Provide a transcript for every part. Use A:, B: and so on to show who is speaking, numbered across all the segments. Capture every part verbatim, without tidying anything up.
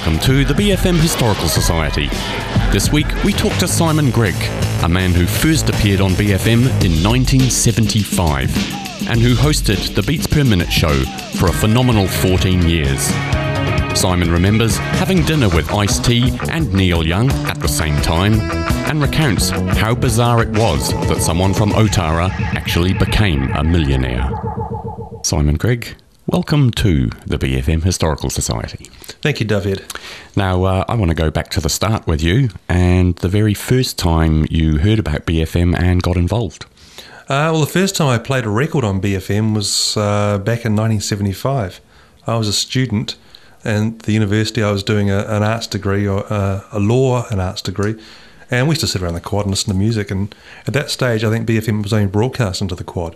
A: Welcome to the B F M Historical Society. This week we talk to Simon Grigg, a man who first appeared on B F M in nineteen seventy-five and who hosted the Beats Per Minute show for a phenomenal fourteen years. Simon remembers having dinner with Ice-T and Neil Young at the same time and recounts how bizarre it was that someone from Otara actually became a millionaire. Simon Grigg, welcome to the B F M Historical Society.
B: Thank you, David.
A: Now, uh, I want to go back to the start with you and the very first time you heard about B F M and got involved.
B: Uh, well, the first time I played a record on B F M was uh, back in nineteen seventy-five. I was a student and at the university I was doing a, an arts degree, or uh, a law and arts degree, and we used to sit around the quad and listen to music, and at that stage I think B F M was only broadcast into the quad.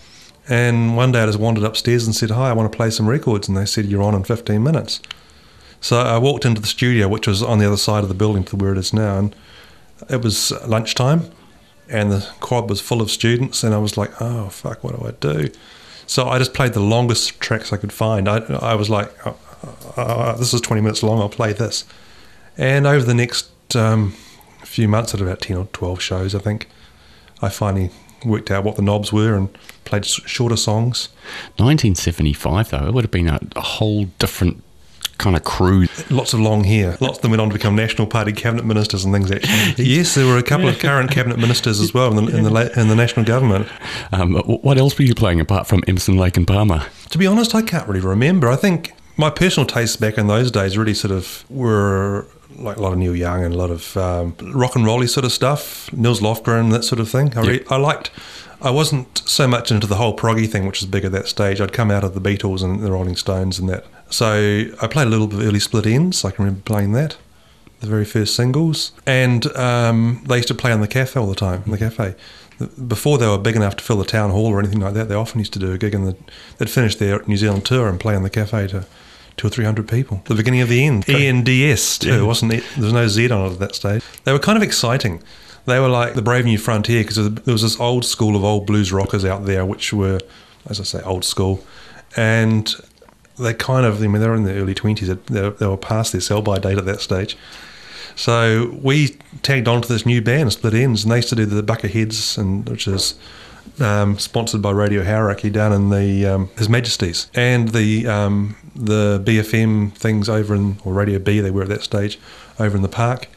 B: And one day I just wandered upstairs and said, "Hi, I want to play some records," and they said, "You're on in fifteen minutes." So I walked into the studio, which was on the other side of the building to where it is now, and it was lunchtime and the quad was full of students, and I was like, oh fuck, what do I do? So I just played the longest tracks I could find. I, I was like, oh, oh, this is twenty minutes long, I'll play this. And over the next um, few months, at about ten or twelve shows, I think, I finally worked out what the knobs were and played shorter songs.
A: nineteen seventy-five, though, it would have been a, a whole different kind of crew.
B: Lots of long hair. Lots of them went on to become National Party cabinet ministers and things, actually. Yes, there were a couple of current cabinet ministers as well in the, in the, in the national government.
A: Um, what else were you playing apart from Emerson, Lake and Palmer?
B: To be honest, I can't really remember. I think my personal tastes back in those days really sort of were like a lot of Neil Young and a lot of um, rock and rolly sort of stuff, Nils Lofgren, that sort of thing. I, re- I liked... I wasn't so much into the whole proggy thing, which was big at that stage. I'd come out of the Beatles and the Rolling Stones and that. So I played a little bit of early Split Enz. I can remember playing that, the very first singles. And um, they used to play on the cafe all the time, in the cafe. Before they were big enough to fill the town hall or anything like that, they often used to do a gig and the, they'd finish their New Zealand tour and play on the cafe to two or three hundred people. The beginning of the end. E N D S too, yeah. wasn't it? There was no Z on it at that stage. They were kind of exciting. They were like the Brave New Frontier, because there was this old school of old blues rockers out there, which were, as I say, old school. And they kind of, I mean, they were in their early twenties. They, they were past their sell-by date at that stage. So we tagged on to this new band, Split Enz, and they used to do the Bucketheads, and which is um, sponsored by Radio Hauraki down in the um, His Majesty's. And the um, the B F M things over in, or Radio B, they were at that stage, over in the park.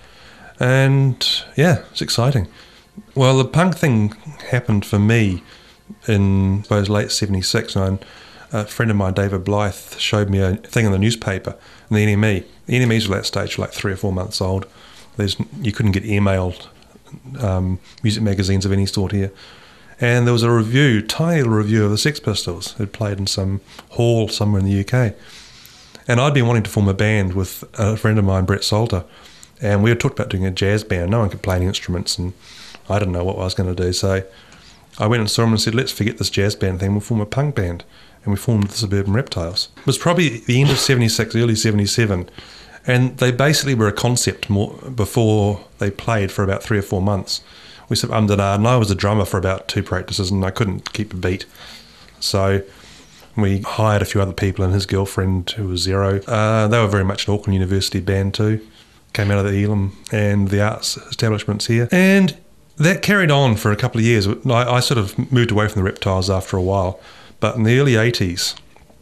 B: And yeah, it's exciting. Well, the punk thing happened for me in, I suppose, late seventy-six. And a friend of mine, David Blythe, showed me a thing in the newspaper, in the N M E. The N M Es were at that stage were like three or four months old. There's, you couldn't get emailed um, music magazines of any sort here. And there was a review, tiny little review of the Sex Pistols. It played in some hall somewhere in the U K. And I'd been wanting to form a band with a friend of mine, Brett Salter. And we had talked about doing a jazz band. No one could play any instruments, and I didn't know what I was going to do. So I went and saw him and said, let's forget this jazz band thing, we'll form a punk band. And we formed the Suburban Reptiles. It was probably the end of seventy-six, early seventy-seven. And they basically were a concept more before they played for about three or four months. We sort of ummed and ahed, and I was a drummer for about two practices, and I couldn't keep a beat. So we hired a few other people, and his girlfriend, who was Zero. Uh, they were very much an Auckland University band too. Came out of the Elam and the arts establishments here. And that carried on for a couple of years. I, I sort of moved away from the Reptiles after a while. But in the early eighties,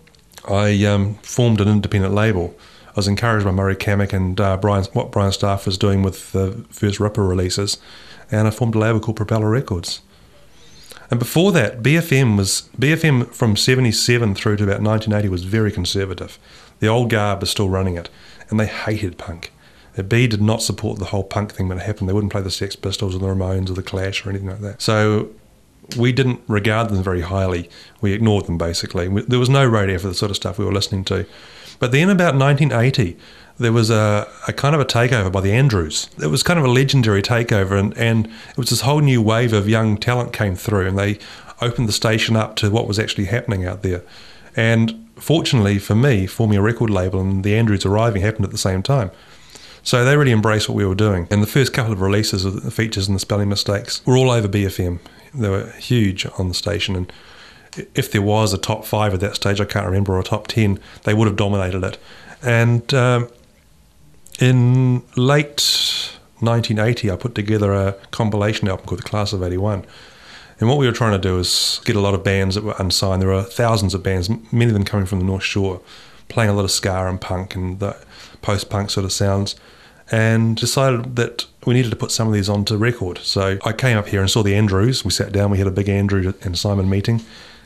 B: I um, formed an independent label. I was encouraged by Murray Kamek and uh, Brian, what Brian Staff was doing with the first Ripper releases. And I formed a label called Propeller Records. And before that, B F M was B F M from seventy-seven through to about nineteen eighty was very conservative. The old guard was still running it, and they hated punk. B did not support the whole punk thing when it happened. They wouldn't play the Sex Pistols or the Ramones or the Clash or anything like that. So we didn't regard them very highly. We ignored them, basically. We, there was no radio for the sort of stuff we were listening to. But then about nineteen eighty, there was a, a kind of a takeover by the Andrews. It was kind of a legendary takeover, and, and it was this whole new wave of young talent came through, and they opened the station up to what was actually happening out there. And fortunately for me, forming a record label and the Andrews arriving happened at the same time. So they really embraced what we were doing. And the first couple of releases of the features and the spelling mistakes were all over B F M. They were huge on the station. And if there was a top five at that stage, I can't remember, or a top ten, they would have dominated it. And um, In late nineteen eighty, I put together a compilation album called The Class of eighty-one. And what we were trying to do is get a lot of bands that were unsigned. There were thousands of bands, many of them coming from the North Shore, playing a lot of ska and punk and the post-punk sort of sounds, and decided that we needed to put some of these onto record. So I came up here and saw the Andrews. We sat down, we had a big Andrew and Simon meeting,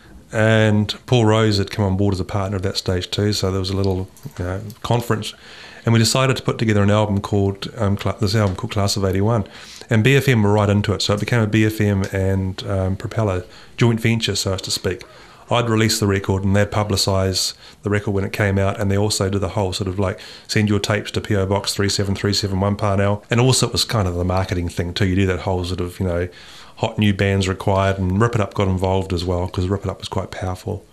B: and Paul Rose had come on board as a partner at that stage too, so there was a little you know, conference, and we decided to put together an album called, um, this album called Class of eighty-one, and B F M were right into it, so it became a B F M and um, Propeller joint venture, so as to speak. I'd release the record and they'd publicise the record when it came out, and they also did the whole sort of like send your tapes to P O Box three seven three seven one Parnell, and also it was kind of the marketing thing too. You do that whole sort of, you know, hot new bands required, and Rip It Up got involved as well because Rip It Up was quite powerful.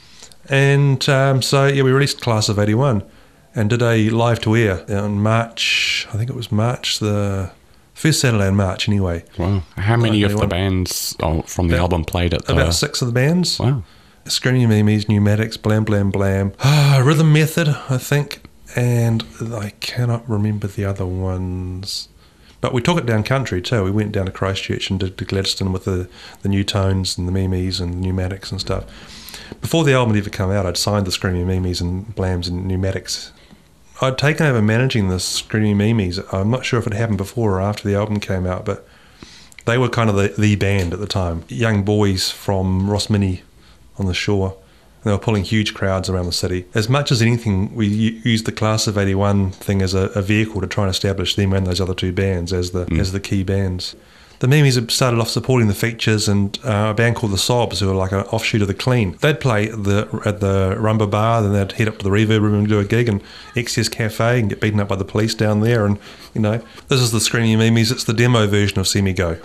B: And um, so yeah, we released Class of eighty-one and did a live to air in March, I think it was March, the first Saturday in March anyway.
A: Wow. How many of the bands oh, from the
B: about,
A: album played at the...
B: About six of the bands.
A: Wow.
B: Screaming Memes, Pneumatics, Blam Blam Blam, ah, Rhythm Method, I think, and I cannot remember the other ones. But we took it down country too. We went down to Christchurch and did to Gladstone with the, the New Tones and the Memes and the Pneumatics and stuff. Before the album had even come out, I'd signed the Screaming Memes and Blams and Pneumatics. I'd taken over managing the Screaming Memes. I'm not sure if it happened before or after the album came out, but they were kind of the, the band at the time. Young boys from Rossmini on the shore. They were pulling huge crowds around the city. As much as anything, we used the Class of eighty-one thing as a, a vehicle to try and establish them and those other two bands as the mm. as the key bands. The Memes had started off supporting the Features and uh, a band called the Sobs, who were like an offshoot of the Clean. They'd play the, at the Rumba Bar, then they'd head up to the Reverb Room and do a gig, and Excess Cafe, and get beaten up by the police down there. And, you know, this is the Screaming Memes. It's the demo version of See Me Go.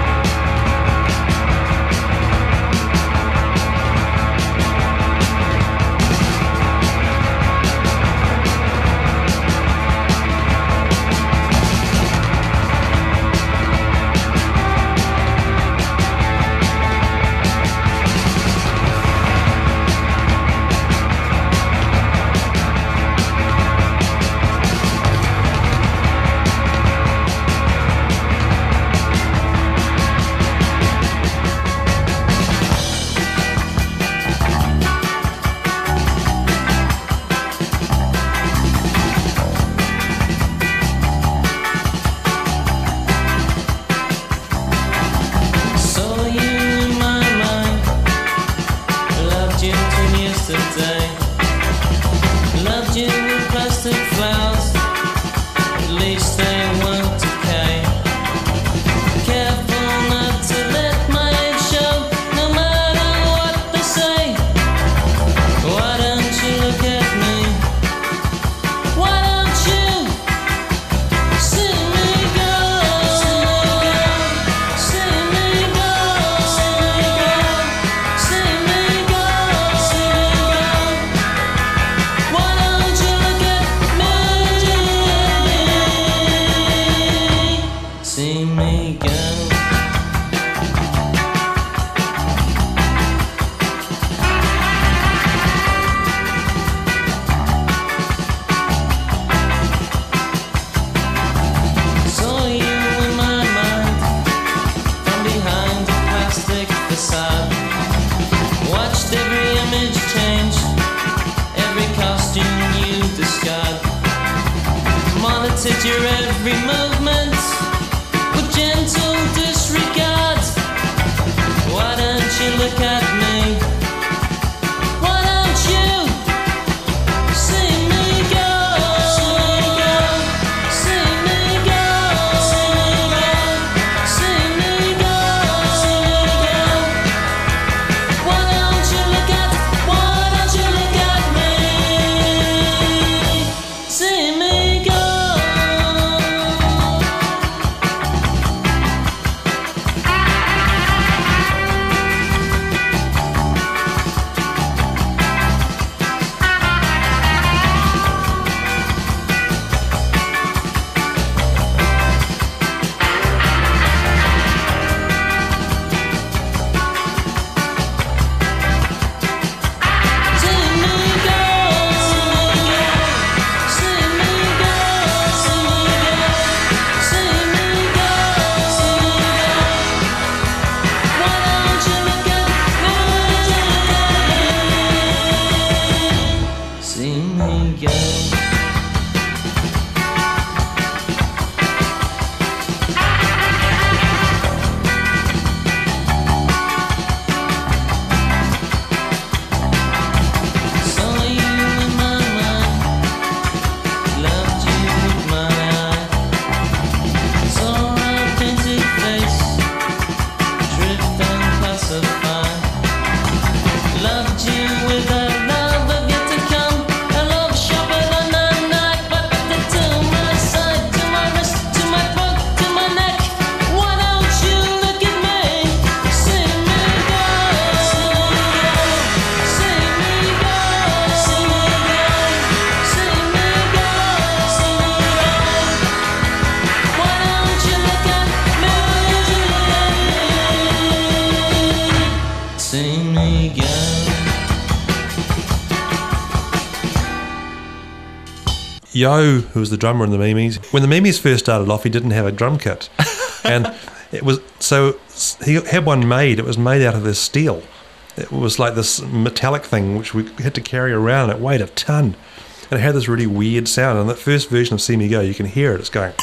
C: Monitored your every movement with gentle disregard. Why don't you look at me? Why don't you see me go? See me go. See me go. See me go. Why don't you look at? Why don't you look at me? See me go. loved you with a love of yet to come. A love sharper than a knife, but to my side, to my wrist, to my throat, to my neck. Why don't you look at me? See me go, see me go, see me go, see me go, see me go. Why don't you look at me? See me go.
B: Yo, who was the drummer in the Mimis, when the Mimis first started off, he didn't have a drum kit, and it was so he had one made. It was made out of this steel. It was like this metallic thing which we had to carry around. It weighed a ton, and it had this really weird sound. And that first version of See Me Go, you can hear it. It's going.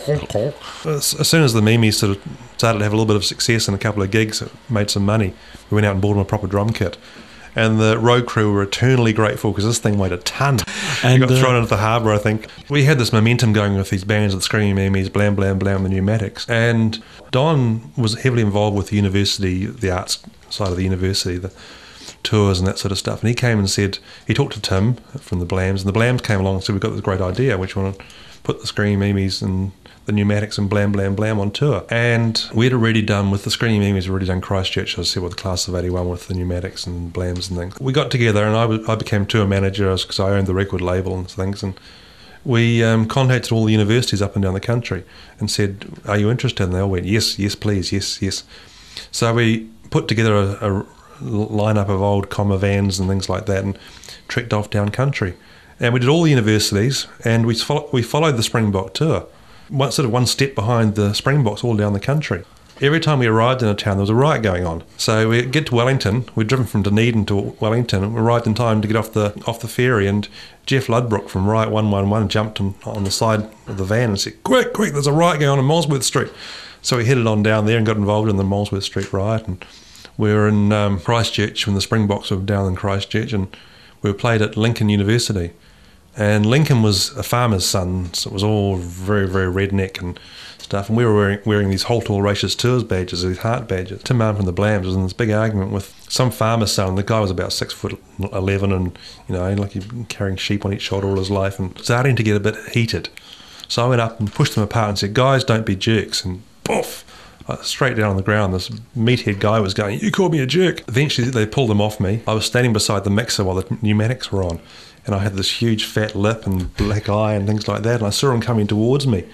B: As, as soon as the Mimis sort of started to have a little bit of success and a couple of gigs, it made some money, we went out and bought them a proper drum kit. And the road crew were eternally grateful because this thing weighed a ton.
A: And,
B: it got
A: uh,
B: thrown into the harbour, I think. We had this momentum going with these bands, the Screaming Mimis, Blam Blam Blam, the Pneumatics. And Don was heavily involved with the university, the arts side of the university, the tours and that sort of stuff. And he came and said, he talked to Tim from the Blams, and the Blams came along and said, we've got this great idea, which we want to put the Screaming Mimis and the Pneumatics and Blam Blam Blam on tour. And we'd already done, with the Screaming Mimis, we'd already done Christchurch, as I said, with the class of eighty-one with the Pneumatics and Blams and things. We got together and I, was, I became tour manager because I owned the record label and things. And we um, contacted all the universities up and down the country and said, are you interested? And they all went, yes, yes, please, yes, yes. So we put together a, a lineup of old comma vans and things like that and trekked off down country. And we did all the universities and we, follow, we followed the Springbok tour. One, sort of one step behind the Springboks all down the country. Every time we arrived in a town, there was a riot going on. So we get to Wellington. We'd driven from Dunedin to Wellington, and we arrived in time to get off the off the ferry. And Jeff Ludbrook from Riot one one one jumped on, on the side of the van and said, "Quick, quick! There's a riot going on in Molesworth Street." So we headed on down there and got involved in the Molesworth Street riot. And we were in um, Christchurch when the Springboks were down in Christchurch, and we played at Lincoln University. And Lincoln was a farmer's son, so it was all very, very redneck and stuff. And we were wearing, wearing these Halt All Racious Tours badges, these heart badges. Tim Martin from the Blams was in this big argument with some farmer's son. The guy was about six foot eleven, and you know, like he'd been carrying sheep on each shoulder all his life, and starting to get a bit heated. So I went up and pushed them apart and said, "Guys, don't be jerks." And poof, straight down on the ground, this meathead guy was going, "You called me a jerk." Eventually, they pulled them off me. I was standing beside the mixer while the Pneumatics were on. And I had this huge fat lip and black eye and things like that. And I saw him coming towards me.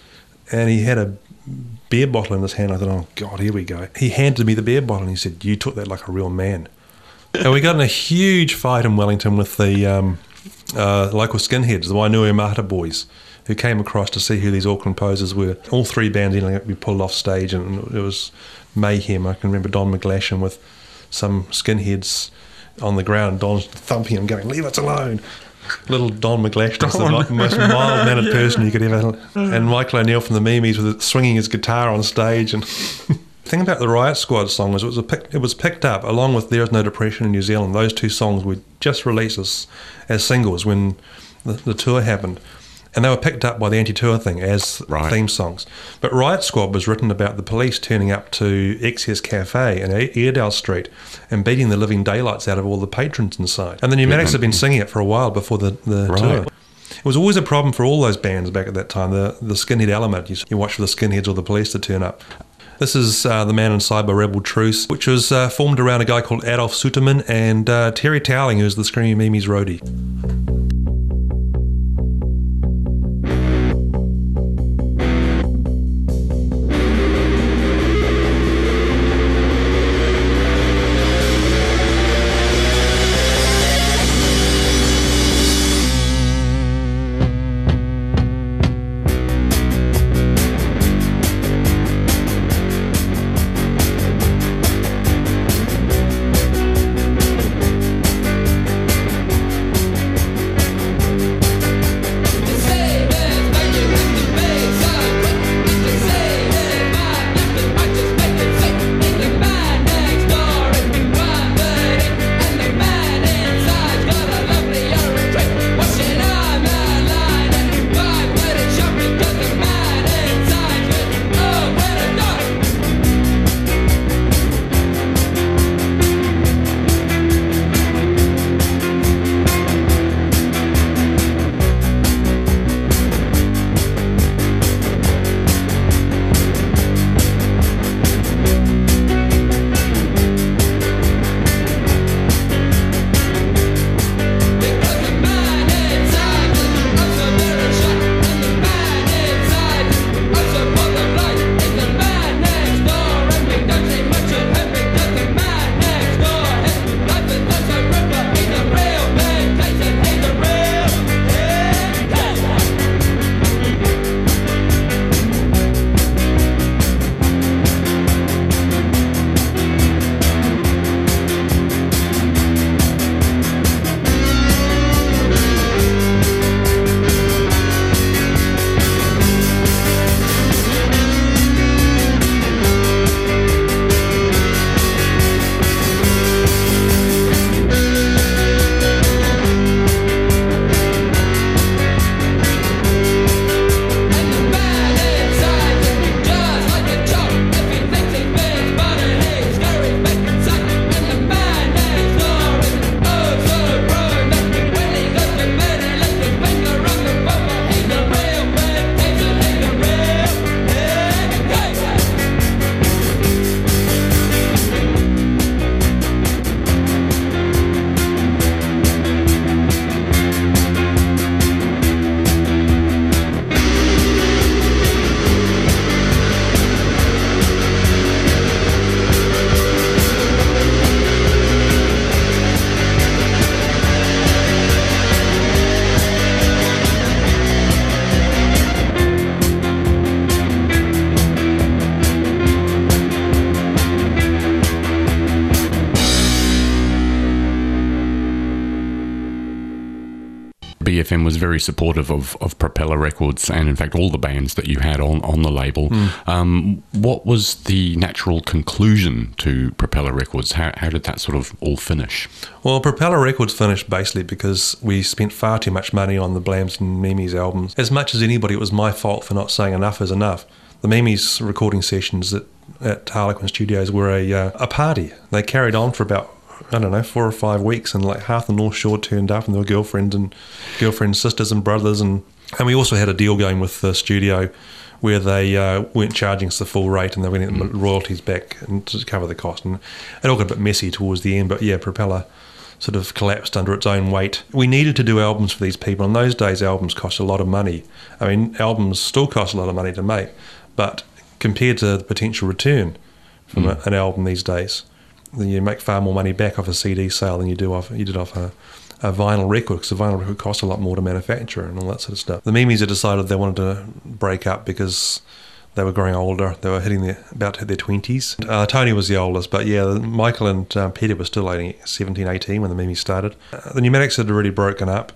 B: And he had a beer bottle in his hand. I thought, oh, God, here we go. He handed me the beer bottle and he said, "You took that like a real man." And we got in a huge fight in Wellington with the um, uh, local skinheads, the Wainui Mata boys, who came across to see who these Auckland posers were. All three bands ended up being pulled off stage, and it was mayhem. I can remember Don McGlashan with some skinheads on the ground, Don's thumping him, going, "Leave us alone." Little Don McGlashan was the most mild-mannered person you could ever. And Michael O'Neill from the Mimis was swinging his guitar on stage. And the thing about the Riot Squad song was it was a pick, it was picked up along with "There Is No Depression in New Zealand." Those two songs were just released as, as singles when the, the tour happened. And they were picked up by the anti-tour thing as
A: Right.
B: theme songs. But Riot Squad was written about the police turning up to Excess Cafe in Airedale Street and beating the living daylights out of all the patrons inside. And the Pneumatics had been singing it for a while before the, the
A: Right.
B: tour. It was always a problem for all those bands back at that time, the, the skinhead element. You, you watch for the skinheads or the police to turn up. This is uh, The Man Inside by Rebel Truce, which was uh, formed around a guy called Adolf Suterman and uh, Terry Towling, who's the Screaming Mimis roadie.
A: B F M was very supportive of, of Propeller Records and, in fact, all the bands that you had on, on the label. Mm. Um, what was the natural conclusion to Propeller Records? How, how did that sort of all finish?
B: Well, Propeller Records finished basically because we spent far too much money on the Blams and Mimi's albums. As much as anybody, it was my fault for not saying enough is enough. The Mimi's recording sessions at, at Harlequin Studios were a, uh, a party. They carried on for about, I don't know, four or five weeks, and like half the North Shore turned up, and there were girlfriends and girlfriends, sisters and brothers, and and we also had a deal going with the studio where they uh, weren't charging us the full rate, and they were getting mm. royalties back and to cover the cost, and it all got a bit messy towards the end. But yeah, Propeller sort of collapsed under its own weight. We needed to do albums for these people. In those days, albums cost a lot of money. I mean, albums still cost a lot of money to make, but compared to the potential return from mm. a, an album these days, you make far more money back off a C D sale than you do off you did off a, a vinyl record, because a vinyl record costs a lot more to manufacture and all that sort of stuff. The Mimis had decided they wanted to break up because they were growing older. They were hitting their, about to hit their twenties. Uh, Tony was the oldest, but yeah, Michael and um, Peter were still only seventeen, eighteen when the Mimis started. Uh, the Pneumatics had already broken up,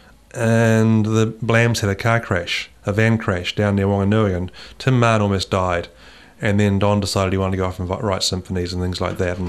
B: and the Blams had a car crash, a van crash down near Wanganui, and Tim Mann almost died. And then Don decided he wanted to go off and write symphonies and things like that, and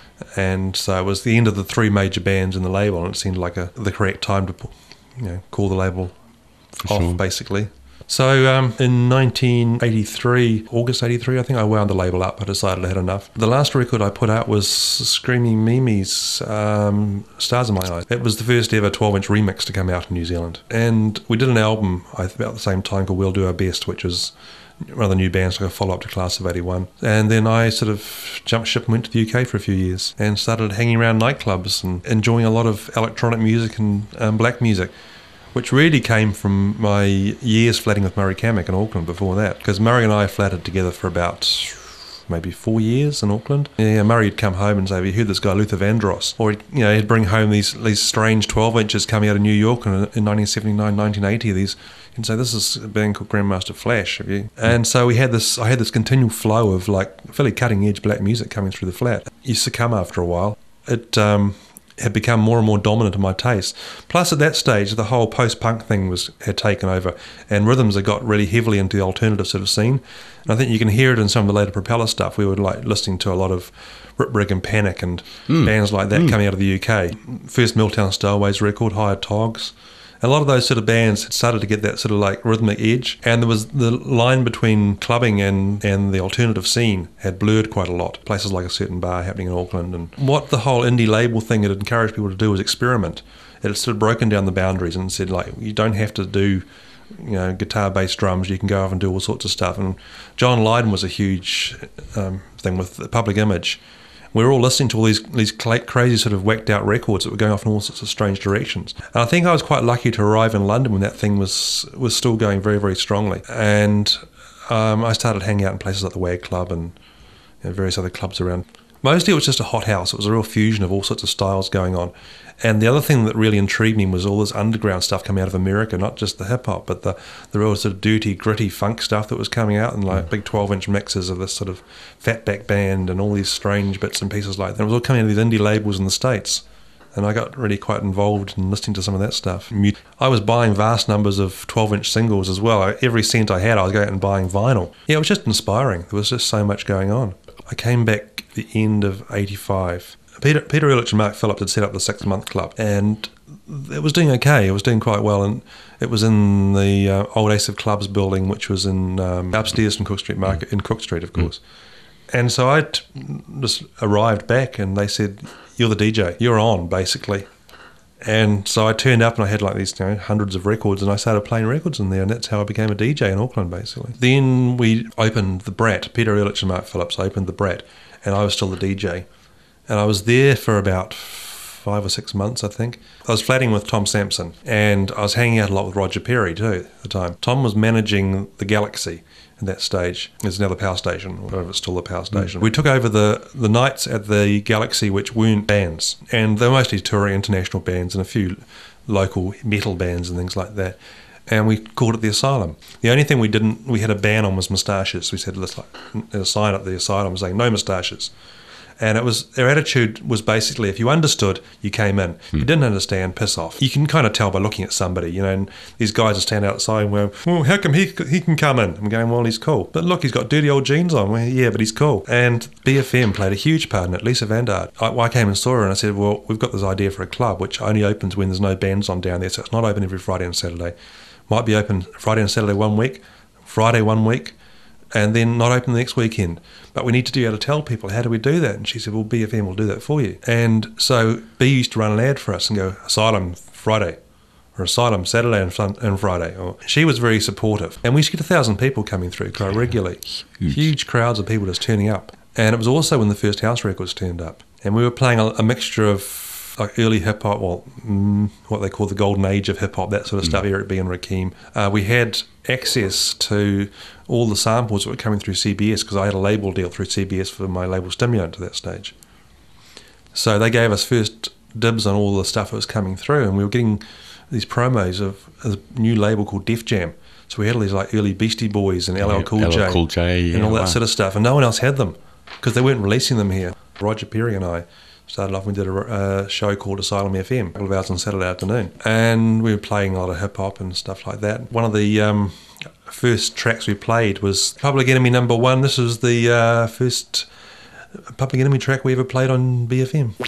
B: and so it was the end of the three major bands in the label, and it seemed like a the correct time to, you know, call the label
A: For
B: off,
A: sure.
B: basically. So um, in nineteen eighty-three, August eighty-three, I think I wound the label up. I decided I had enough. The last record I put out was Screaming Mimi's um, Stars in My Eyes. It was the first ever twelve-inch remix to come out in New Zealand. And we did an album about the same time called We'll Do Our Best, which was one of the new bands, like a follow-up to Class of eighty-one. And then I sort of jumped ship and went to the U K for a few years and started hanging around nightclubs and enjoying a lot of electronic music and um, black music, which really came from my years flatting with Murray Kamek in Auckland before that, because Murray and I flatted together for about maybe four years in Auckland. Yeah, Murray would come home and say, have you heard this guy Luther Vandross? Or, he'd, you know, he'd bring home these these strange twelve inches coming out of New York in, in nineteen seventy-nine, nineteen eighty, these, and say, this is a band called Grandmaster Flash. Have you? And so we had this, I had this continual flow of like fairly cutting edge black music coming through the flat. It used to come after a while. It um, had become more and more dominant in my taste. Plus at that stage, the whole post-punk thing was had taken over, and rhythms had got really heavily into the alternative sort of scene. And I think you can hear it in some of the later Propeller stuff. We were like listening to a lot of Rip Rig and Panic and mm. bands like that mm. coming out of the U K. First Milltown Stairways record, Hired Togs. A lot of those sort of bands had started to get that sort of like rhythmic edge, and there was the line between clubbing and, and the alternative scene had blurred quite a lot. Places like A Certain Bar happening in Auckland, and what the whole indie label thing had encouraged people to do was experiment. It had sort of broken down the boundaries and said, like, you don't have to do, you know, guitar, bass, drums. You can go off and do all sorts of stuff. And John Lydon was a huge um, thing with the Public Image. We were all listening to all these these crazy sort of whacked out records that were going off in all sorts of strange directions. And I think I was quite lucky to arrive in London when that thing was was still going very, very strongly. And um, I started hanging out in places like the Wag Club and, you know, various other clubs around. Mostly it was just a hot house. It was a real fusion of all sorts of styles going on. And the other thing that really intrigued me was all this underground stuff coming out of America, not just the hip-hop, but the, the real sort of dirty, gritty funk stuff that was coming out, and like big twelve-inch mixes of this sort of Fatback Band and all these strange bits and pieces like that. It was all coming out of these indie labels in the States. And I got really quite involved in listening to some of that stuff. I was buying vast numbers of twelve-inch singles as well. Every cent I had, I was going out and buying vinyl. Yeah, it was just inspiring. There was just so much going on. I came back at the end of eighty-five. Peter Peter Ehrlich and Mark Phillips had set up the Six Month Club, and it was doing okay. It was doing quite well, and it was in the uh, old Ace of Clubs building, which was in um, upstairs in Cook Street Market, in Cook Street, of course. Mm. And so I t- just arrived back, and they said, "You're the D J. You're on, basically." And so I turned up, and I had like these, you know, hundreds of records, and I started playing records in there, and that's how I became a D J in Auckland, basically. Then we opened the Brat. Peter Ehrlich and Mark Phillips opened the Brat, and I was still the D J. And I was there for about five or six months, I think. I was flatting with Tom Sampson, and I was hanging out a lot with Roger Perry too at the time. Tom was managing the Galaxy at that stage. It's now the Power Station, or whatever, it's still the Power Station. Mm. We took over the, the nights at the Galaxy, which weren't bands, and they were mostly touring international bands and a few local metal bands and things like that. And we called it the Asylum. The only thing we didn't, we had a ban on was moustaches. We said, let's like a sign at the Asylum saying no moustaches. And it was their attitude was basically, if you understood, you came in. If you didn't understand, piss off. You can kind of tell by looking at somebody, you know, and these guys are standing outside and going, well, how come he he can come in? I'm going, well, he's cool. But look, he's got dirty old jeans on. Well, yeah, but he's cool. And B F M played a huge part in it. Lisa Vandaar. I, I came and saw her and I said, well, we've got this idea for a club which only opens when there's no bands on down there. So it's not open every Friday and Saturday. Might be open Friday and Saturday one week, Friday one week, and then not open the next weekend. But we need to be able to tell people, how do we do that? And she said, well, B F M will do that for you. And so B used to run an ad for us and go, Asylum Friday, or Asylum Saturday and, fun- and Friday. Or, she was very supportive. And we used to get a thousand people coming through quite regularly. Huge. Huge crowds of people just turning up. And it was also when the first house records turned up. And we were playing a, a mixture of like early hip-hop, well, mm, what they call the golden age of hip-hop, that sort of stuff, Eric B and Rakim. Uh, we had access to all the samples that were coming through C B S because I had a label deal through C B S for my label Stimulant at that stage. So they gave us first dibs on all the stuff that was coming through, and we were getting these promos of a new label called Def Jam. So we had all these like early Beastie Boys and L L Cool J,
A: L L Cool J yeah,
B: and all that
A: wow.
B: sort of stuff, and no one else had them because they weren't releasing them here. Roger Perry and I started off, we did a uh, show called Asylum F M, a couple of hours on Saturday afternoon. And we were playing a lot of hip-hop and stuff like that. One of the um, first tracks we played was Public Enemy number one. This was the uh, first Public Enemy track we ever played on B F M.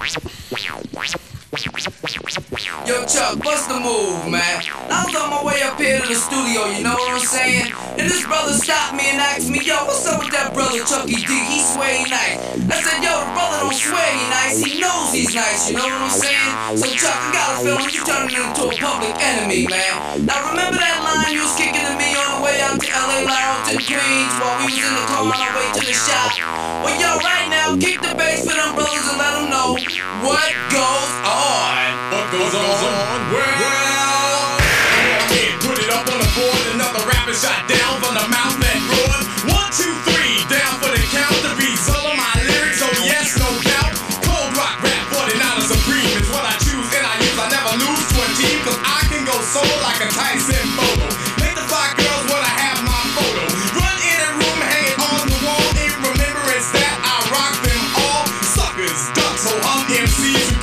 D: Yo, Chuck, what's the move, man? I was on my way up here to the studio, you know what I'm saying? And this brother stopped me and asked me, yo, what's up with that brother Chucky D? He sway nice. I said, yo, the brother don't sway nice, he knows he's nice, you know what I'm saying? So, Chuck, I got a feeling you turning into a public enemy, man. Now, remember that line you was kicking to me on the way out to L A Lounge in Queens while we was in the car on our way to the shop? Well, yo, right now, kick the bass for them brothers and let them know what goes on.
E: What goes on? Well, yeah, put it up on the board. Another rapper shot down from the mouth that roared. One, two, three, down for the count. The beats all of my lyrics, oh yes, no doubt. Cold rock rap, forty-nine supreme is what I choose and I use. I never lose to a team, cause I can go solo like a Tyson photo. Make the fly girls wanna have my photo. Run in a room, hang it on the wall. In remembrance that I rock them all. Suckers, ducks, ho hum M Cs who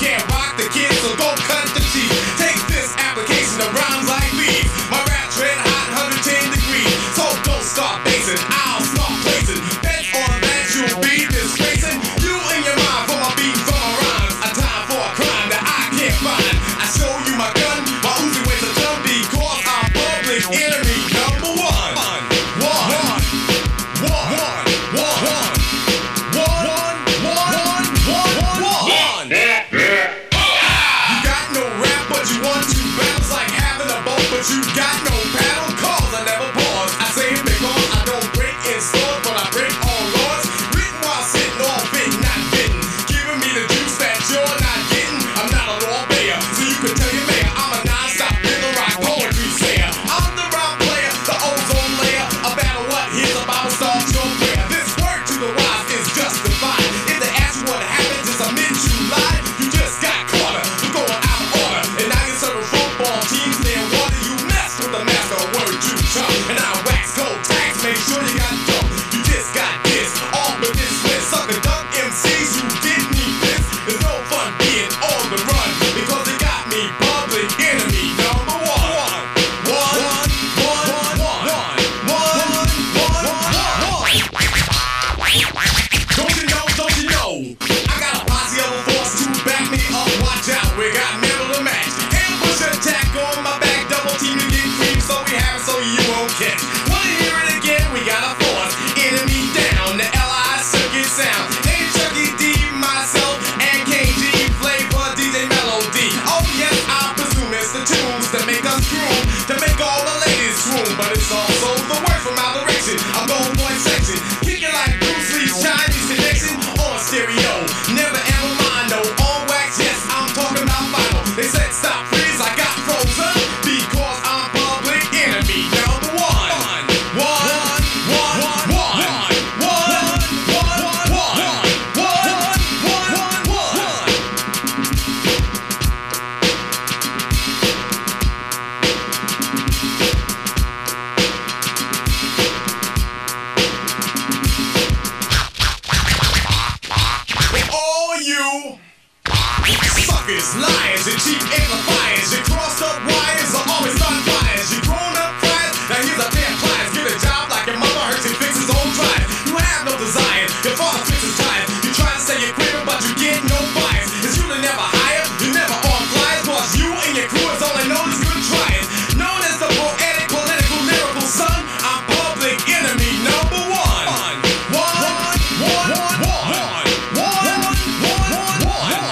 E: suckers, liars, and cheap amplifiers. You crossed up wires are always on fires. You grown up cries, now here's a pair of pliers. Get a job like your mother hurts and fix his own drive. You have no desire, your father fixes tires. You try to say you're queer, but you get no fires. It's you that never hire, you never on flyers. Cause you and your crew is all I know is good trying. Known as the poetic, political, lyrical son, I'm public enemy number one. One, one, one, one, one, one, one,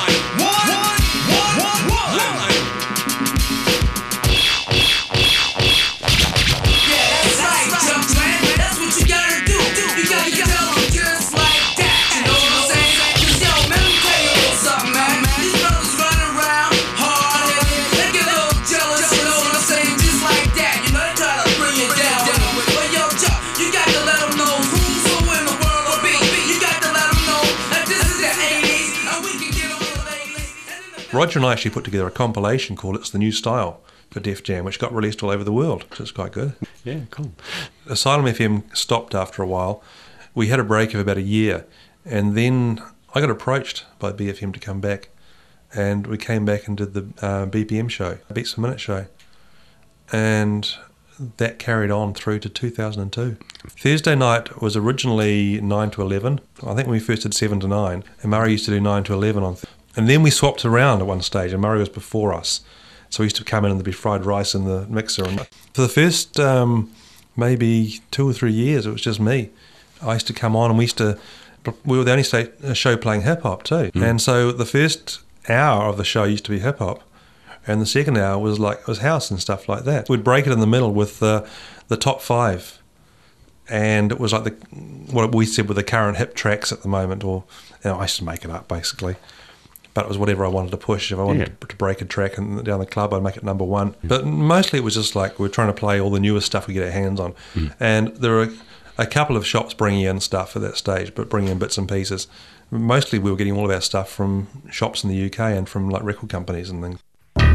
E: one, one, one.
D: Yeah, that's right, Chuck Man. That's what you gotta do. You gotta tell them just like that. You know what I'm saying? 'Cause yo, man, let me tell you a little something, man. These brothers run around hard and they get a little jealous. You know what I'm saying? Just like that. You know they try to bring you down. But yo, Chuck, you got to let them know who's who in the world will be. You got to let them know that this is the eighties and we can get on the ladies.
B: Roger and I actually put together a compilation called It's the New Style for Def Jam, which got released all over the world, which is quite good.
A: Yeah, cool.
B: Asylum F M stopped after a while. We had a break of about a year, and then I got approached by B F M to come back, and we came back and did the uh, B P M show, Beats Per Minute show, and that carried on through to two thousand two. Thursday night was originally nine to eleven. I think we first did seven to nine, and Murray used to do nine to eleven on th- and then we swapped around at one stage, and Murray was before us. So we used to come in and there'd be fried rice in the mixer. And for the first um, maybe two or three years, it was just me. I used to come on, and we used to, we were the only state, uh, show playing hip hop too. Mm. And so the first hour of the show used to be hip hop, and the second hour was like was house and stuff like that. We'd break it in the middle with the the top five, and it was like the what we said were the current hip tracks at the moment, or you know, I used to make it up basically. But it was whatever I wanted to push. If I wanted
A: Yeah.
B: to break a track and down the club, I'd make it number one. But mostly it was just like we were trying to play all the newest stuff we get our hands on. Mm. And there were a couple of shops bringing in stuff at that stage, but bringing in bits and pieces. Mostly we were getting all of our stuff from shops in the U K and from like record companies and things.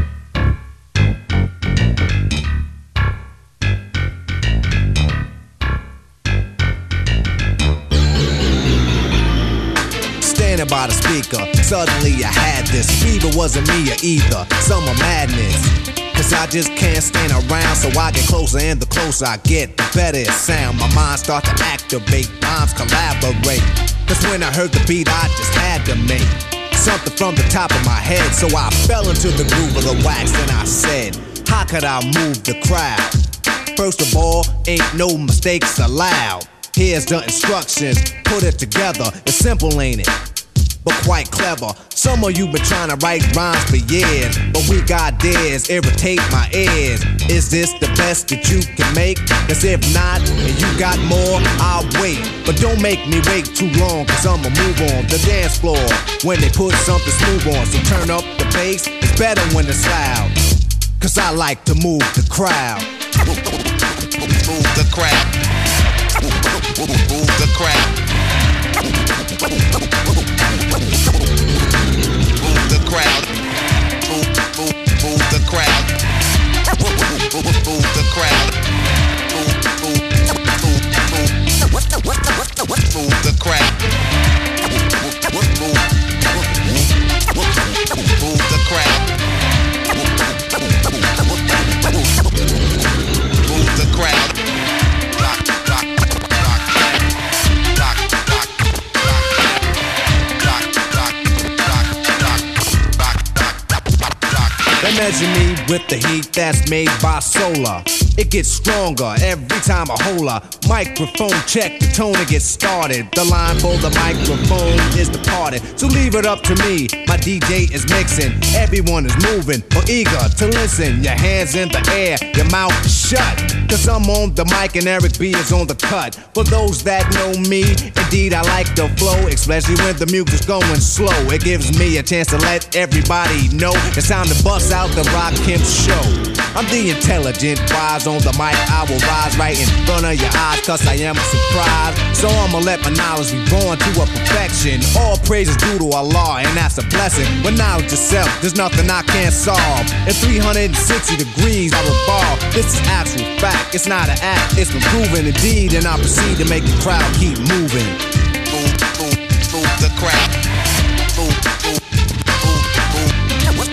F: Standing by the speaker, suddenly I had this fever, wasn't me or either, summer madness. Cause I just can't stand around, so I get closer, and the closer I get, the better it sound. My mind starts to activate, rhymes collaborate. Cause when I heard the beat, I just had to make something from the top of my head. So I fell into the groove of the wax, and I said, how could I move the crowd? First of all, ain't no mistakes allowed. Here's the instructions, put it together. It's simple, ain't it? But quite clever. Some of you been trying to write rhymes for years, but we got dares, irritate my ears. Is this the best that you can make? Cause if not, and you got more, I'll wait. But don't make me wait too long, cause I'ma move on the dance floor when they put something smooth on. So turn up the bass, it's better when it's loud. Cause I like to move the crowd. Move the crowd. Move the crowd. Move the crowd. Move, move, move the crowd. Move, move, move the crowd. Move, move, move, move. Move the crowd. Move, move, move the crowd. Move the crowd. Rock, rock, rock, rock, rock, rock, rock, rock, rock, rock, rock, rock, rock. They measure me with the heat that's made by solar. It gets stronger every time I hold a microphone check. The tone it gets started. The line for the microphone is departed. So leave it up to me. My D J is mixing. Everyone is moving or eager to listen. Your hands in the air, your mouth shut. Cause I'm on the mic and Eric B is on the cut. For those that know me, indeed I like the flow, especially when the music's going slow. It gives me a chance to let everybody know it's time to bust out the Rock Kemp show. I'm the intelligent, wise on the mic. I will rise right in front of your eyes, cause I am a surprise. So I'ma let my knowledge be born to a perfection. All praise is due to Allah, and that's a blessing. With knowledge itself, there's nothing I can't solve. In three hundred sixty degrees, I revolve. This is actual fact, it's not an act, it's been proven indeed. And I proceed to make the crowd keep moving. Move, move, move the crowd. Move, move, move, move.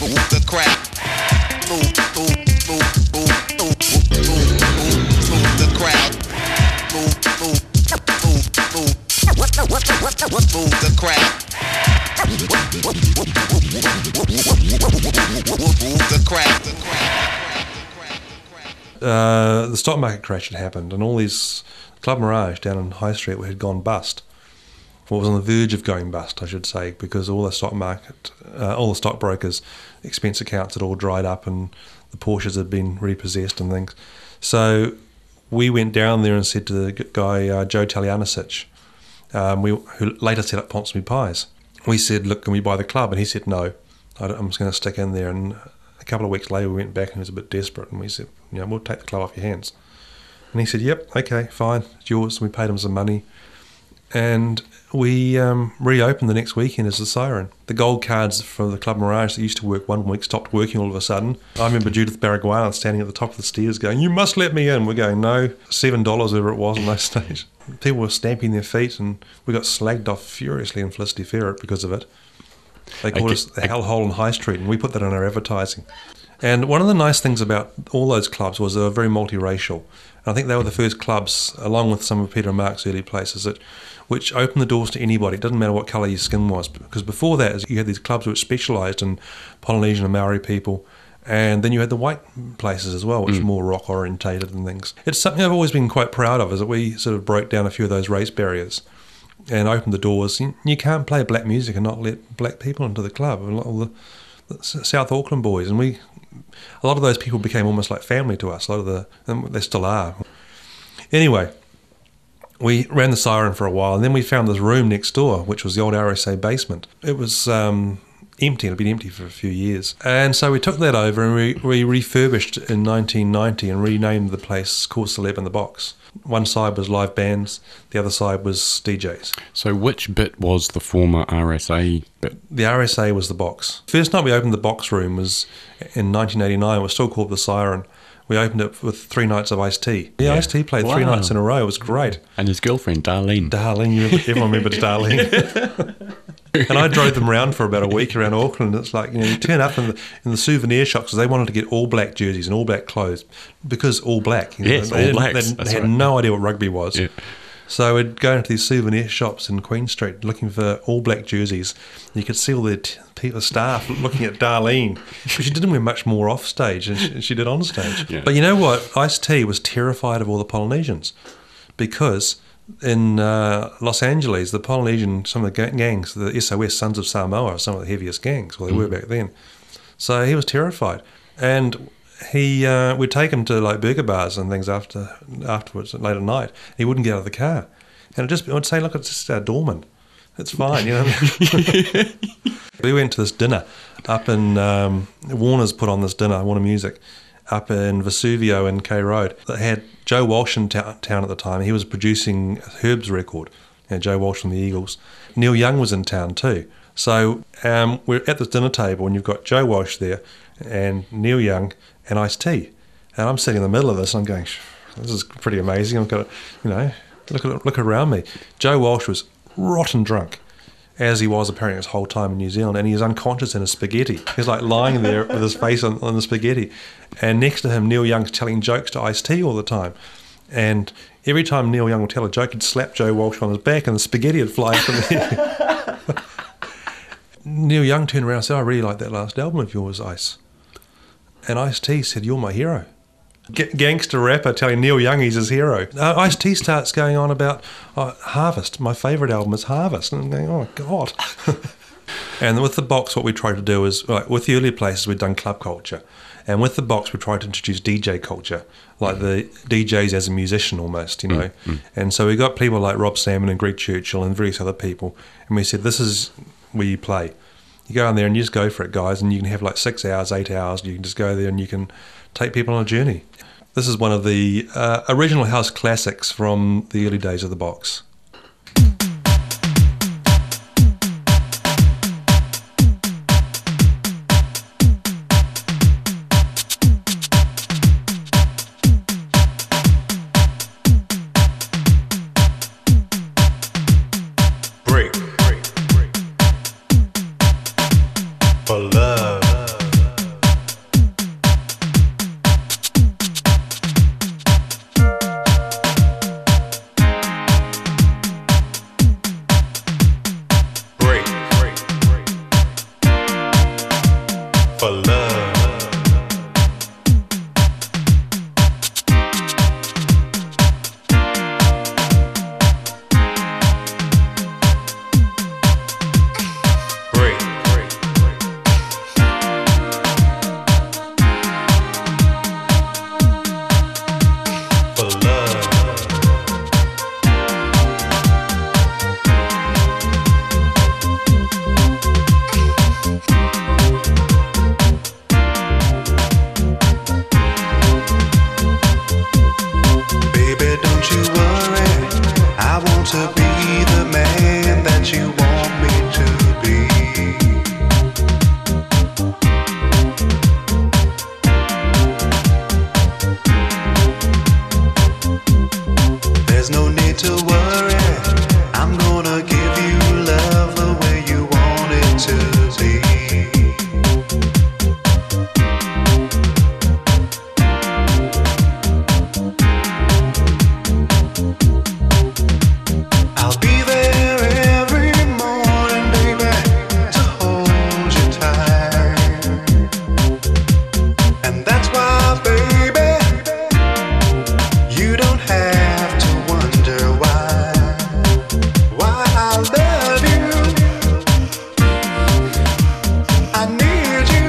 F: move the crowd. Move, move, move, move, move, move, move, move the crowd. Move, move, move, move, move the crowd. Move the crowd.
B: Uh, the stock market crash had happened, and all these Club Mirage down in High Street had gone bust. Well, it was on the verge of going bust, I should say, because all the stock market, uh, all the stockbrokers' expense accounts had all dried up, and the Porsches had been repossessed and things. So we went down there and said to the guy uh, Joe Talianicic, um, we, who later set up Ponsonby Pies. We said, "Look, can we buy the club?" And he said, "No, I don't, I'm just going to stick in there." And a couple of weeks later, we went back and he was a bit desperate, and we said, "You know, we'll take the club off your hands." And he said, "Yep, okay, fine, it's yours." And we paid him some money, and we um, reopened the next weekend as the Siren. The gold cards for the Club Mirage that used to work one week stopped working all of a sudden. I remember Judith Barraguana standing at the top of the stairs going, "You must let me in." We're going, "No," seven dollars whatever it was on those stage. People were stamping their feet, and we got slagged off furiously in Felicity Ferret because of it. They called us the hellhole in High Street, and we put that in our advertising. And one of the nice things about all those clubs was they were very multiracial. And I think they were the first clubs, along with some of Peter and Mark's early places, that which opened the doors to anybody. It doesn't matter what colour your skin was, because before that you had these clubs which specialised in Polynesian and Maori people, and then you had the white places as well, which mm. were more rock orientated and things. It's something I've always been quite proud of, is that we sort of broke down a few of those race barriers and opened the doors. You, you can't play black music and not let black people into the club. A lot of the, the South Auckland boys, and we, a lot of those people became almost like family to us. A lot of the, and they still are. Anyway, we ran the Siren for a while, and then we found this room next door, which was the old R S A basement. It was um, empty. It had been empty for a few years. And so we took that over, and we, we refurbished in nineteen ninety and renamed the place Cause Celeb in the Box. One side was live bands, the other side was D Js.
A: So which bit was the former R S A bit?
B: The R S A was the Box. First night we opened the Box room was in nineteen eighty-nine. It was still called the Siren. We opened it with three nights of Ice-T. Yeah, yeah. Ice-T played wow. three nights in a row. It was great.
A: And his girlfriend, Darlene.
B: Darlene, you, everyone remembers Darlene. And I drove them around for about a week around Auckland. It's like, you know, you turn up in the, in the souvenir shops, because they wanted to get all black jerseys and all black clothes, because all black. You know,
A: yes,
B: they
A: all blacks.
B: They, they had right. no idea what rugby was. Yeah. So we'd go into these souvenir shops in Queen Street looking for all black jerseys. You could see all the t- people, staff looking at Darlene, because she didn't wear much more off stage than she, she did on stage. Yeah. But you know what? Ice-T was terrified of all the Polynesians, because in uh, Los Angeles, the Polynesian, some of the gangs, the S O S, Sons of Samoa, are some of the heaviest gangs. Well, they mm. were back then. So he was terrified. And he uh, we'd take him to like burger bars and things after afterwards, late at night. He wouldn't get out of the car. And it just, I would say, look, it's just our doorman. It's fine, you know what I mean? We went to this dinner up in, um, Warner's put on this dinner, Warner Music, up in Vesuvio in K Road, that had Joe Walsh in t- town at the time. He was producing Herb's record, you know, Joe Walsh from the Eagles. Neil Young was in town too. So um, we're at this dinner table, and you've got Joe Walsh there and Neil Young and Ice-T. And I'm sitting in the middle of this, and I'm going, this is pretty amazing. I've got, you know, look at look around me. Joe Walsh was rotten drunk, as he was apparently his whole time in New Zealand, and he was unconscious in his spaghetti. He's like lying there with his face on, on the spaghetti. And next to him, Neil Young's telling jokes to Ice-T all the time. And every time Neil Young would tell a joke, he'd slap Joe Walsh on his back, and the spaghetti would fly up in the air. Neil Young turned around and said, "I really like that last album of yours, Ice." And Ice-T said, "You're my hero." G- gangster rapper telling Neil Young he's his hero. Uh, Ice-T starts going on about uh, Harvest. My favourite album is Harvest. And I'm going, oh, God. And with the Box, what we tried to do is, like, with the earlier places, we'd done club culture. And with the Box, we tried to introduce D J culture, like the D Js as a musician almost, you know. Mm-hmm. And so we got people like Rob Salmon and Greg Churchill and various other people. And we said, this is where you play. You go in there and you just go for it, guys, and you can have like six hours, eight hours. You can just go there and you can take people on a journey. This is one of the uh, original house classics from the early days of the Box.
G: Break. For love. for love. Break. For love. Baby, don't you worry. I want to be the man that you want me to be. There's no need to worry. I'm gonna give you love the way you want it to be. I'll be there every morning, baby, to hold you tight. And that's why, baby, you don't have to wonder why. Why I love you. I need you.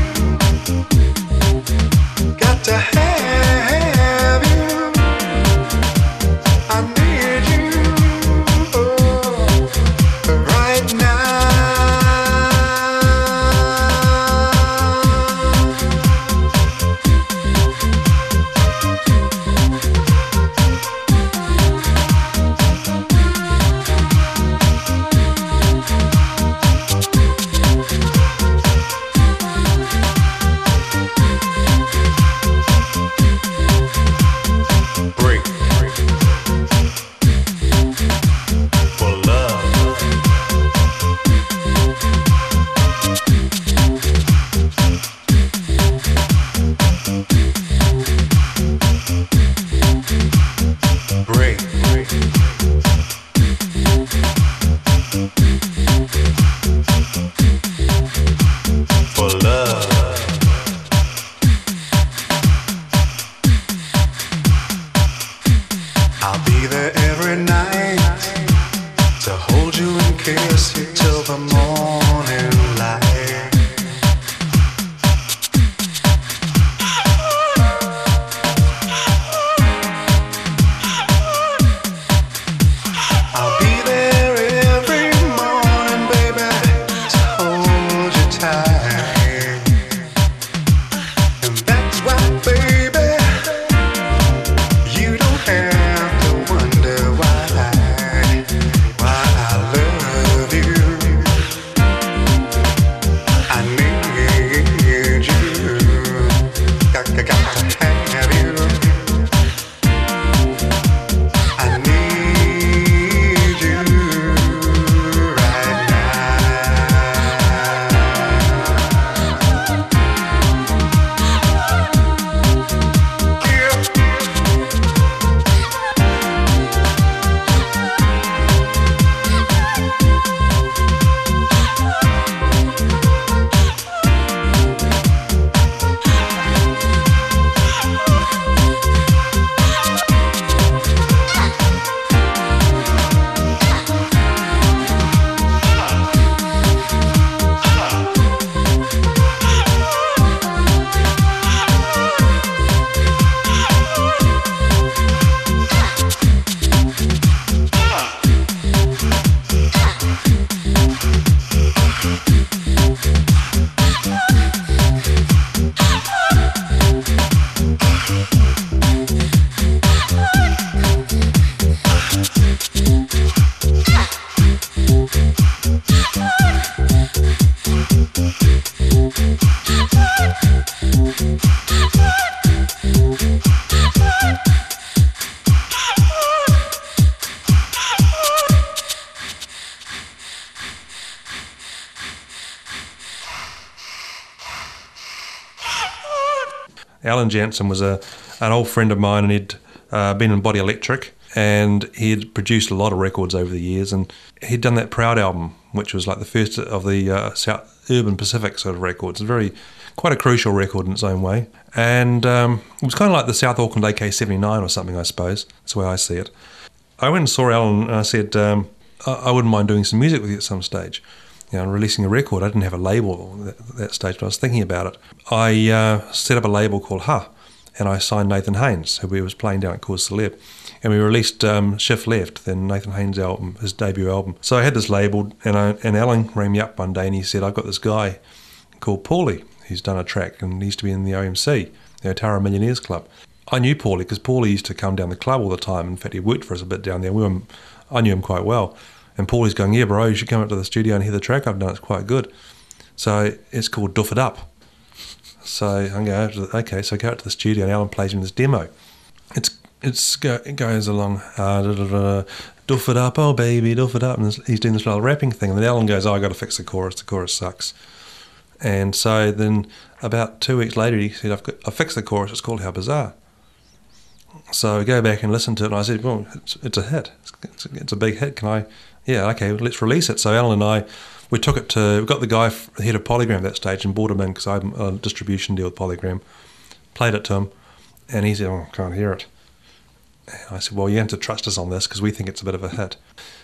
G: Got to have you. I need you. Oh, right now. Break. For love. Break. For love. I'll be there every night to hold you and kiss you till the morning light. I'll be there every morning, baby, to hold you tight. And that's why, baby, you don't have to wonder why, why I love you. I need you. Got, got, got to have you. I need you right now. Yeah.
B: Alan Jansen was a an old friend of mine, and he'd uh, been in Body Electric, and he'd produced a lot of records over the years, and he'd done that Proud album, which was like the first of the uh, South, urban Pacific sort of record. It's a very, quite a crucial record in its own way. And um, it was kind of like the South Auckland A K seventy-nine or something, I suppose. That's the way I see it. I went and saw Alan and I said, um, I, I wouldn't mind doing some music with you at some stage. You know, releasing a record. I didn't have a label at that, that stage, but I was thinking about it. I uh, set up a label called Ha, and I signed Nathan Haynes, who we was playing down at Cause Celeb. And we released um, Shift Left, then Nathan Haynes' album, his debut album. So I had this label, and, I, and Alan rang me up one day and he said, I've got this guy called Paulie, who's done a track, and he used to be in the O M C, the Otara Millionaires Club. I knew Paulie because Paulie used to come down the club all the time. In fact, he worked for us a bit down there. We were, I knew him quite well. And Paulie's going, yeah, bro, you should come up to the studio and hear the track I've done. It's quite good. So it's called Doof It Up. So I'm going, okay, so I go out to the studio and Alan plays me this demo. It's it's it goes along, uh, da, da, da, doof it up, oh baby, doof it up. And he's doing this little rapping thing. And then Alan goes, oh, I got to fix the chorus. The chorus sucks. And so then about two weeks later, he said, I've got, I fixed the chorus. It's called How Bizarre. So I go back and listen to it, and I said, well, it's, it's a hit. It's, it's, it's a big hit. Can I, yeah, okay, let's release it. So Alan and I, we took it to, we got the guy, the head of Polygram at that stage, and brought him in because I had a distribution deal with Polygram, played it to him, and he said, oh, I can't hear it. And I said, well, you have to trust us on this because we think it's a bit of a hit.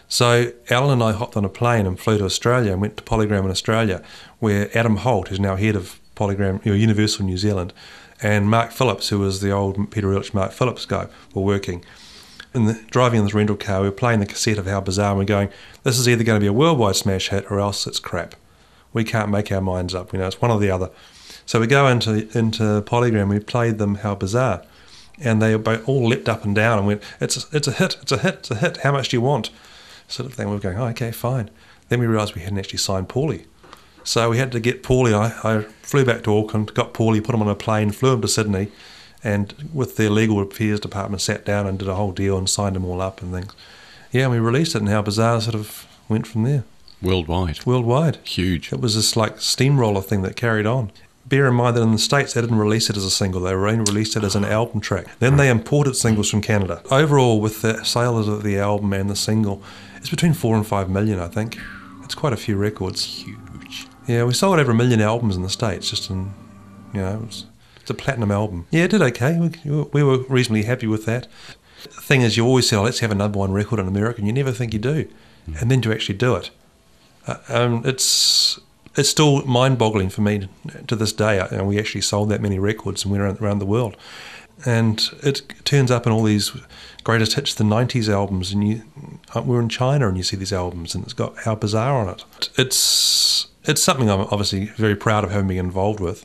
B: So Alan and I hopped on a plane and flew to Australia and went to Polygram in Australia, where Adam Holt, who's now head of Polygram, you know, Universal New Zealand, and Mark Phillips, who was the old Peter Ehrlich, Mark Phillips guy, were working. In the, driving in this rental car, we were playing the cassette of How Bizarre, and we're going, this is either going to be a worldwide smash hit or else it's crap. We can't make our minds up, you know, it's one or the other. So we go into into Polygram, we played them How Bizarre, and they all leapt up and down and went, it's a, it's a hit, it's a hit, it's a hit, how much do you want? Sort of thing. We were going, oh, okay, fine. Then we realised we hadn't actually signed Paulie. So we had to get Paulie. I, I flew back to Auckland, got Paulie, put him on a plane, flew him to Sydney, and with their legal affairs department sat down and did a whole deal and signed them all up and things. Yeah, and we released it, and How Bizarre sort of went from there.
A: Worldwide.
B: Worldwide.
A: Huge.
B: It was this like steamroller thing that carried on. Bear in mind that in the States they didn't release it as a single, they only released it as an album track. Then they imported singles from Canada. Overall, with the sales of the album and the single, it's between four and five million, I think. It's quite a few records.
A: Huge.
B: Yeah, we sold over a million albums in the States, just in, you know, it was, it's a platinum album. Yeah, it did okay. We, we were reasonably happy with that. The thing is, you always say, oh, let's have a number one record in America, and you never think you do. Mm. And then to actually do it. Uh, um, it's it's still mind-boggling for me to this day. You know, we actually sold that many records and went around, around the world. And it turns up in all these greatest hits, the nineties albums, and you, we're in China and you see these albums, and it's got How Bizarre on it. It's... It's something I'm obviously very proud of having been involved with.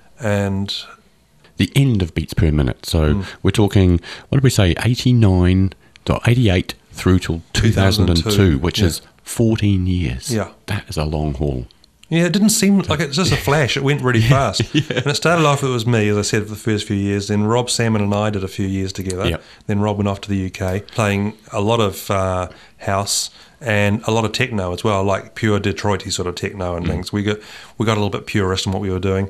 B: And
A: the end of beats per minute. So
B: mm.
A: we're talking, what did we say, eighty-nine, eighty-eight through till two thousand two, two thousand two, which yeah. is fourteen years.
B: Yeah.
A: That is a long haul.
B: Yeah, it didn't seem like it's just a flash. It went really
A: yeah,
B: fast.
A: Yeah.
B: And it started off, it was me, as I said, for the first few years. Then Rob Salmon and I did a few years together.
A: Yep.
B: Then Rob went off to the U K, playing a lot of uh, house and a lot of techno as well, like pure Detroit-y sort of techno and mm. things. We got we got a little bit purist in what we were doing.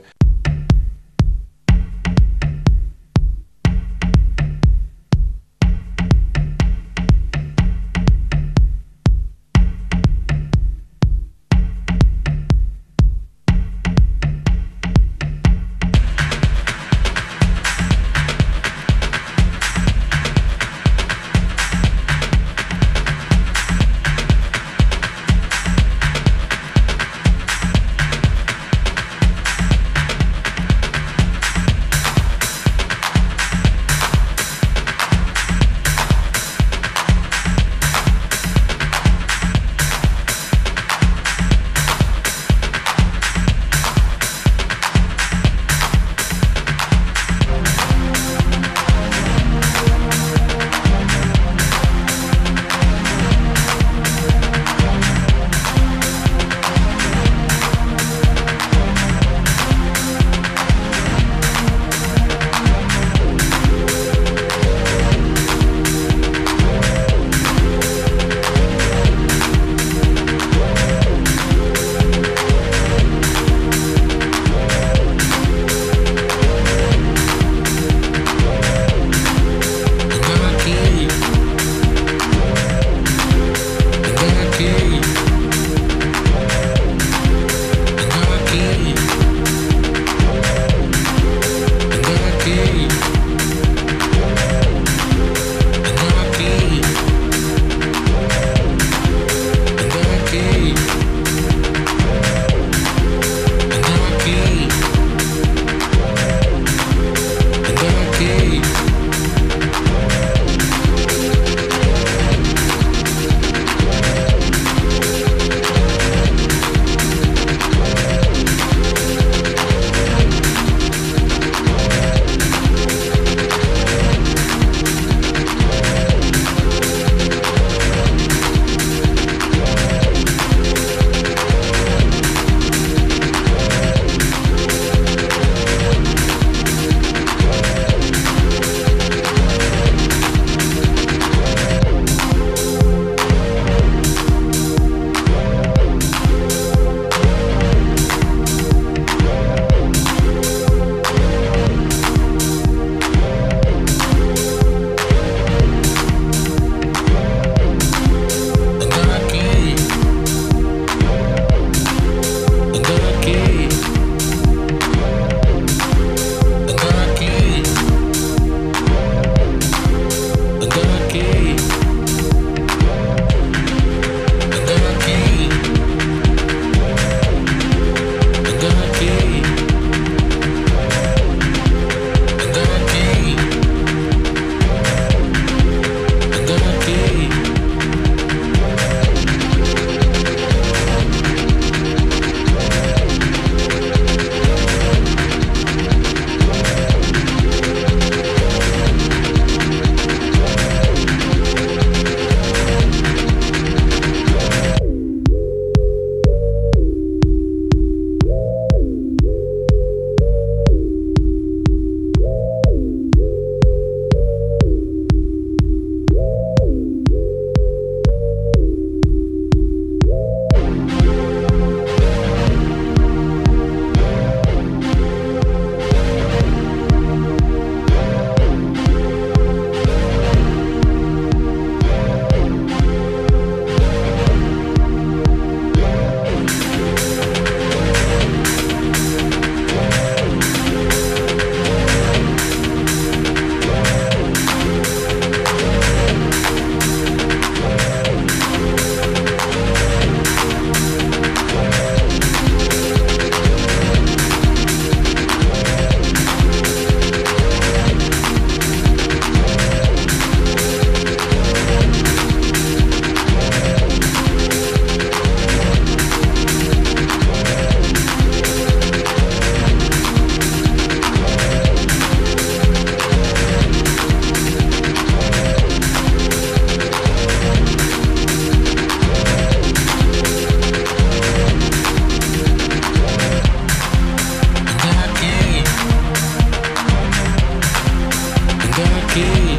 H: Kentucky.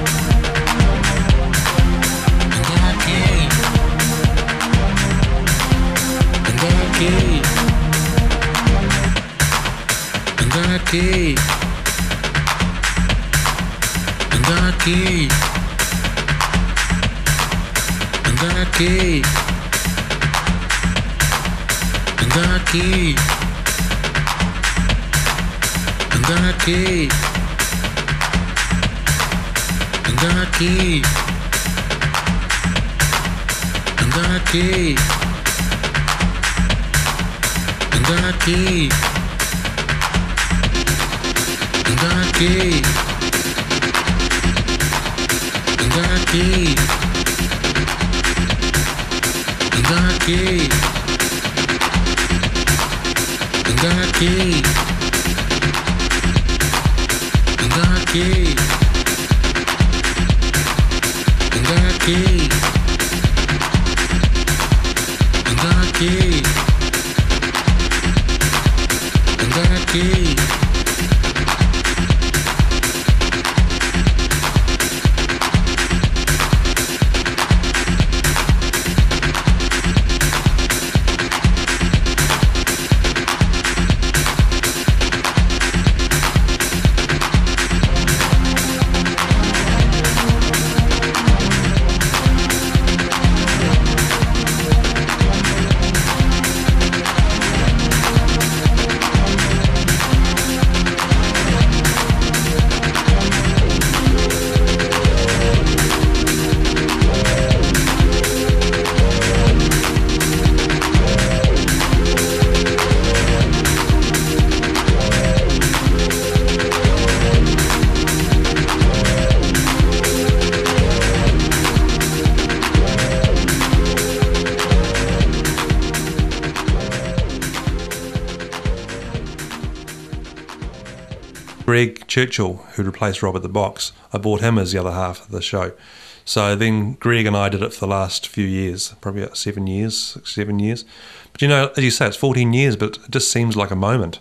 H: Kentucky. Kentucky. Kentucky. Kentucky. Kentucky. Kentucky. Kentucky. Kentucky. Kentucky. Kentucky. Kentucky. Kentucky. Kentucky. Kentucky. Kentucky. Kentucky. Kentucky. Kentucky.
B: Greg Churchill, who replaced Rob at the Box, I bought him as the other half of the show. So then Greg and I did it for the last few years, probably about seven years, six, seven years. But you know, as you say, it's fourteen years, but it just seems like a moment.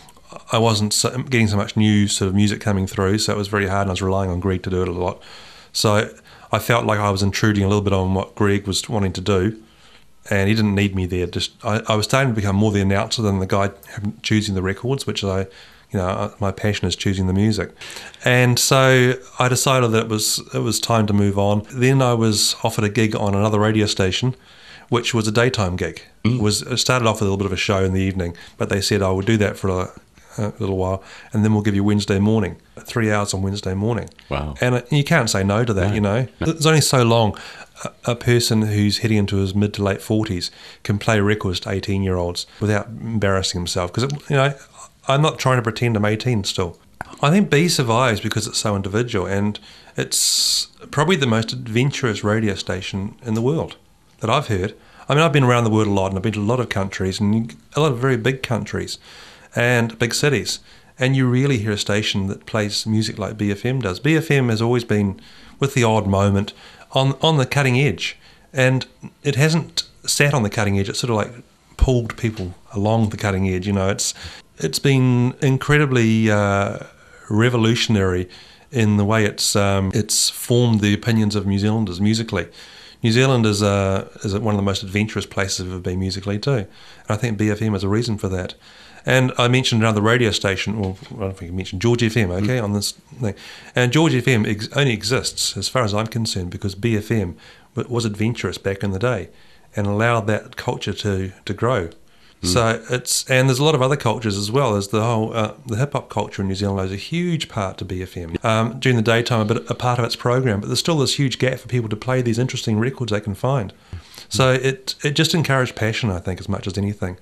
B: I wasn't so, getting so much new sort of music coming through, so it was very hard, and I was relying on Greg to do it a lot. So I felt like I was intruding a little bit on what Greg was wanting to do, and he didn't need me there. Just I, I was starting to become more the announcer than the guy choosing the records, which I, you know, my passion is choosing the music. And so I decided that it was it was time to move on. Then I was offered a gig on another radio station, which was a daytime gig. Mm. It was it started off with a little bit of a show in the evening, but they said I would do that for a, a little while, and then we'll give you Wednesday morning, three hours on Wednesday morning.
A: Wow.
B: And it, you can't say no to that,
A: No.
B: you know.
A: No.
B: There's only so long a, a person who's heading into his mid to late forties can play records to eighteen-year-olds without embarrassing himself. Because, you know, I'm not trying to pretend I'm eighteen still. I think B survives because it's so individual, and it's probably the most adventurous radio station in the world that I've heard. I mean, I've been around the world a lot, and I've been to a lot of countries, and a lot of very big countries and big cities, and you really hear a station that plays music like B F M does. B F M has always been, with the odd moment, on on the cutting edge, and it hasn't sat on the cutting edge. It's sort of like pulled people along the cutting edge. You know, it's it's been incredibly uh, revolutionary in the way it's um, it's formed the opinions of New Zealanders musically. New Zealand is uh, is one of the most adventurous places I've ever been musically too, and I think B F M is a reason for that. And I mentioned another radio station, well, I don't know if I can mention George F M, okay, mm. on this thing. And George F M ex- only exists, as far as I'm concerned, because B F M was adventurous back in the day and allowed that culture to, to grow. Mm. So it's, and there's a lot of other cultures as well. There's the whole, uh, the hip-hop culture in New Zealand owes a huge part to B F M. Um, during the daytime, a, bit, a part of its program, but there's still this huge gap for people to play these interesting records they can find. So it it just encouraged passion, I think, as much as anything.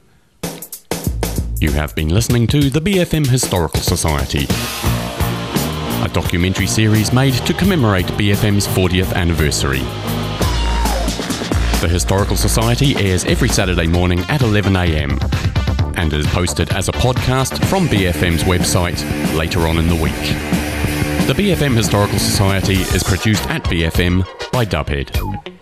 A: You have been listening to the B F M Historical Society, a documentary series made to commemorate B F M's fortieth anniversary. The Historical Society airs every Saturday morning at eleven a m and is posted as a podcast from B F M's website later on in the week. The B F M Historical Society is produced at B F M by Dubhead.